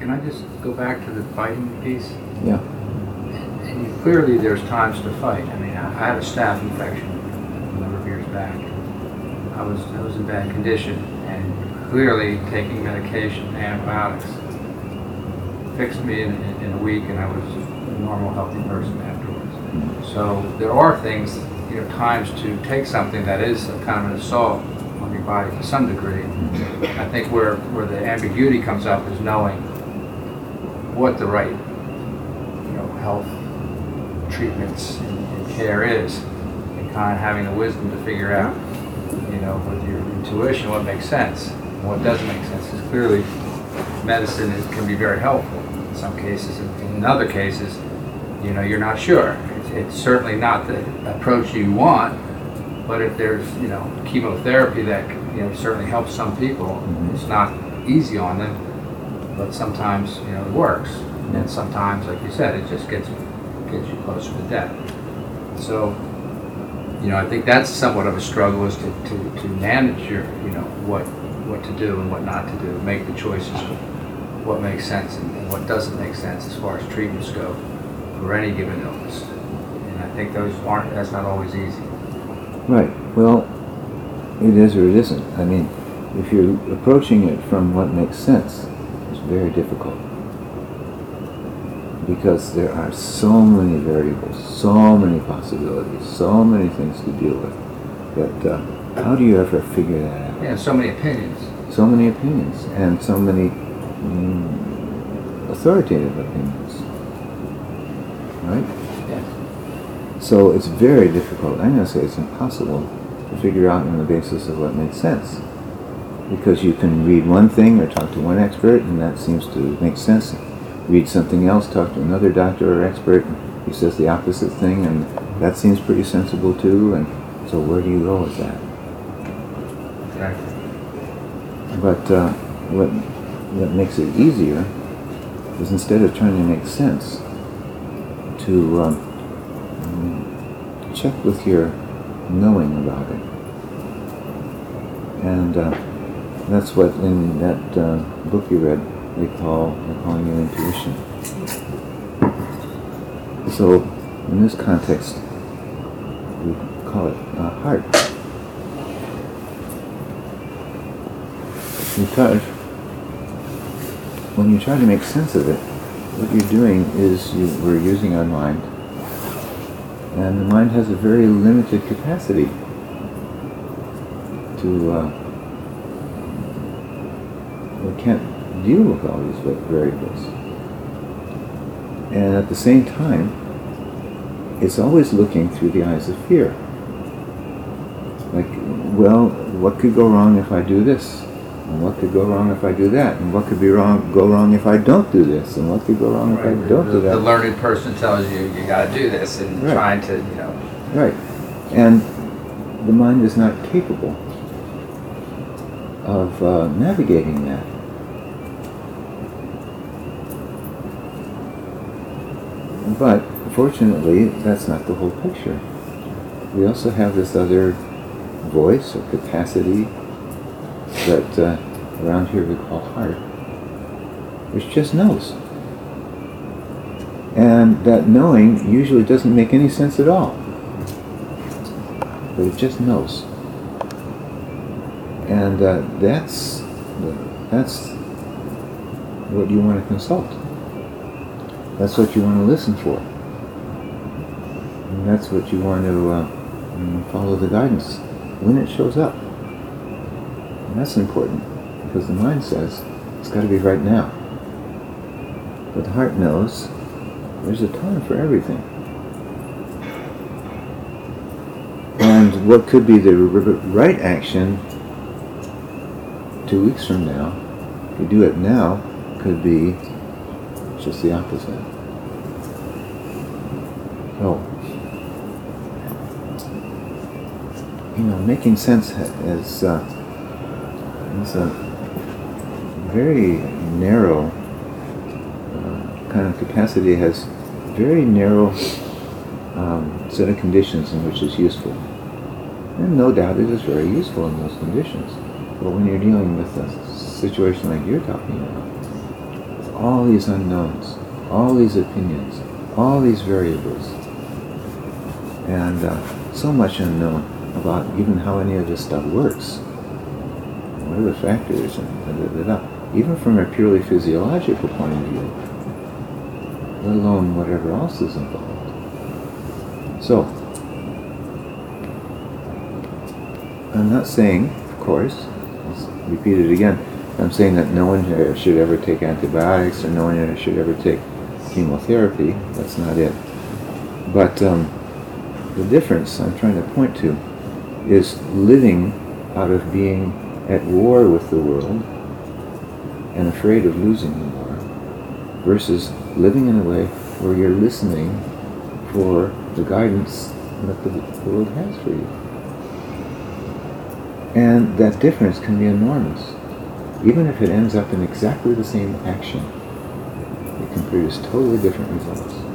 Can I just go back to the fighting piece? Yeah. And clearly there's times to fight. I mean, I had a staph infection a number of years back. I was in bad condition, and clearly taking medication, antibiotics, fixed me in a week, and I was a normal, healthy person afterwards. So there are things, times to take something that is a kind of an assault on your body to some degree. I think where the ambiguity comes up is knowing what the right, health treatments and care is, and kind of having the wisdom to figure out, with your intuition what makes sense and what doesn't make sense. Because clearly, medicine can be very helpful in some cases, and in other cases, you're not sure. It's certainly not the approach you want, but if there's, chemotherapy that certainly helps some people, it's not easy on them, but sometimes, it works. And sometimes, like you said, it just gets you closer to death. So, I think that's somewhat of a struggle, is to manage your, what to do and what not to do, make the choices of what makes sense and what doesn't make sense as far as treatments go for any given illness. And I think that's not always easy. Right. Well, it is or it isn't. I mean, if you're approaching it from what makes sense, it's very difficult. Because there are so many variables, so many possibilities, so many things to deal with, that how do you ever figure that out? Yeah, so many opinions. So many opinions, and so many authoritative opinions, right? Yeah. So it's very difficult. I'm going to say it's impossible to figure out on the basis of what makes sense. Because you can read one thing or talk to one expert, and that seems to make sense. Read something else, talk to another doctor or expert, and he says the opposite thing, and that seems pretty sensible too, and so where do you go with that? Exactly. But what makes it easier is, instead of trying to make sense, to check with your knowing about it. And that's what in that book you read, they're calling it intuition. So in this context, we call it heart. Because when you try to make sense of it, what you're doing is we're using our mind, and the mind has a very limited capacity to we can't deal with all these variables. And at the same time, it's always looking through the eyes of fear. Like, well, what could go wrong if I do this? And what could go wrong if I do that? And what could go wrong if I don't do this? And what could go wrong if I don't do that? The learned person tells you got to do this, and trying to, Right. And the mind is not capable of navigating that. But fortunately, that's not the whole picture. We also have this other voice or capacity that around here we call heart, which just knows. And that knowing usually doesn't make any sense at all. But it just knows. And that's what you want to consult. That's what you want to listen for. And that's what you want to follow the guidance when it shows up. And that's important, because the mind says it's got to be right now. But the heart knows there's a time for everything. And what could be the right action 2 weeks from now, if you do it now, could be just the opposite. So, making sense is a very narrow kind of capacity, has very narrow set of conditions in which it's useful. And no doubt it is very useful in those conditions. But when you're dealing with a situation like you're talking about, with all these unknowns, all these opinions, all these variables, and so much unknown about even how any of this stuff works. What are the factors? And even from a purely physiological point of view, let alone whatever else is involved. So, I'm not saying, of course, let's repeat it again, I'm saying that no one should ever take antibiotics or no one should ever take chemotherapy. That's not it. But the difference I'm trying to point to is living out of being at war with the world and afraid of losing the war versus living in a way where you're listening for the guidance that the world has for you. And that difference can be enormous. Even if it ends up in exactly the same action, it can produce totally different results.